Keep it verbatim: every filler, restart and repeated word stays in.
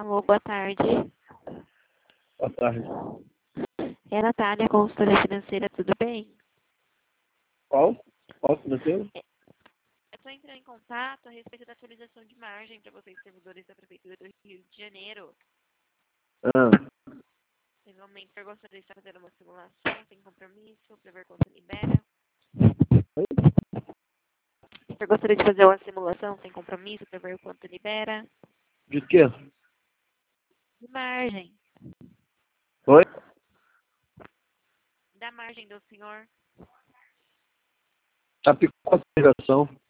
Alô, boa tarde. Boa tarde. É a Natália, consultoria financeira, tudo bem? Qual? Qual financeiro? Eu estou entrando em contato a respeito da atualização de margem para vocês, servidores da Prefeitura do Rio de Janeiro. Ah, Igualmente, eu gostaria de estar fazendo uma simulação sem compromisso, para ver quanto libera. Eu gostaria de fazer uma simulação sem compromisso, para ver quanto libera. de quê? De margem. Oi? Da margem do senhor. Tá picando a ligação.